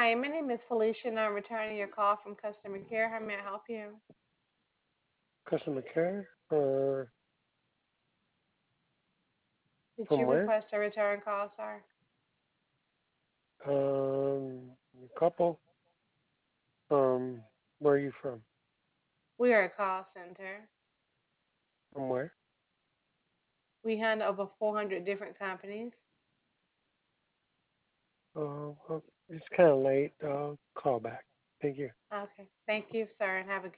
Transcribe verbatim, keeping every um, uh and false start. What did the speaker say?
Hi, my name is Felicia, and I'm returning your call from customer care. How may I help you? Customer care? Uh, Did from you where? request a return call, sir? Um, a couple. Um, where are you from? We are a call center. From where? We handle over four hundred different companies. Uh, well, it's kind of late. Uh, call back. Thank you. Okay. Thank you, sir, and have a